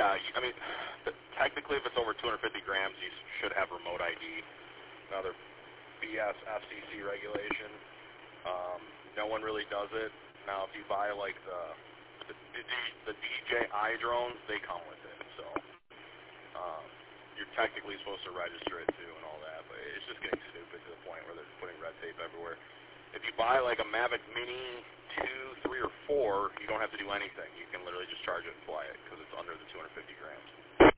I mean, technically, if it's over 250 grams, you should have remote ID. Another BS FCC regulation. No one really does it. Now, if you buy like the DJI drones, they come with it. So you're technically supposed to register it too and all that. But it's just getting stupid to the point where they're putting red tape everywhere. If you buy like a Mavic Mini 2, 3, or 4, you don't have to do anything. You can literally just charge it and fly it because it's under the 250 grams.